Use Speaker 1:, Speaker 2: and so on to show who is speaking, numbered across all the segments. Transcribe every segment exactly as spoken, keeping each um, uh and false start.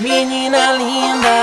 Speaker 1: menina linda.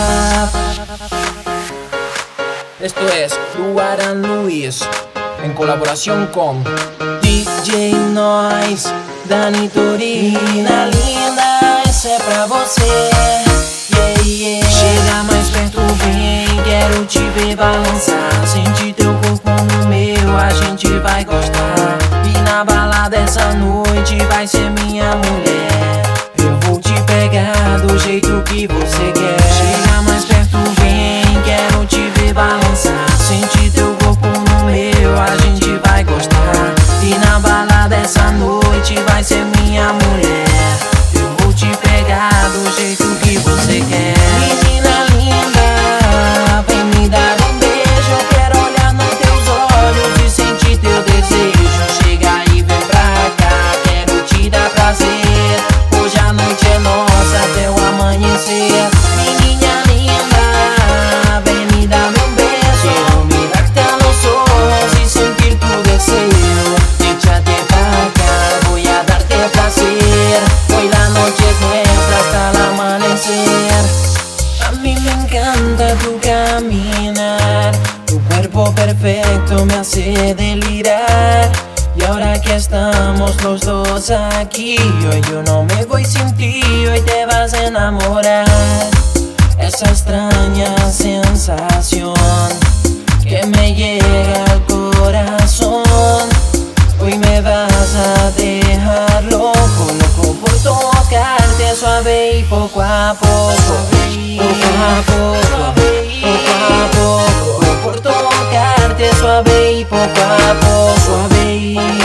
Speaker 1: Esto es Luaran Luis en colaboración con D J Noise, Dani Torina. Linda, essa é pra você. Yeah, yeah. Chega mais perto, vem, quero te ver balançar. Sentir teu corpo no meu, a gente vai gostar. E na balada essa noite vai ser minha mulher. Eu vou te pegar do jeito que você quer. Chega mais perto, vem, quero te ver balançar. Sentir teu corpo no meu, a gente vai gostar. E na balada essa noite vai ser minha mulher. Eu vou te pegar do jeito que você quer. Menina linda, vem me dar um beijo. Eu quero olhar nos teus olhos e sentir teu desejo. Chega e vem pra cá, quero te dar prazer. Hoje a noite é nossa até o amanhecer. Menina linda, vem me dar meu beijo. Quero mirarte a los ojos y sentir tu deseo. Échate pa' acá, voy a darte placer. Hoy la noche es nuestra hasta el amanecer. A mí me encanta tu caminar, tu cuerpo perfecto me hace delirar. Y ahora que estamos los dos aquí, hoy yo no me voy sin ti, hoy te vas a enamorar. Esa extraña sensación que me llega al corazón. Hoy me vas a dejar loco, loco por tocarte suave y poco a poco. Poco a poco, poco a poco, por tocarte suave y poco a poco. Suave y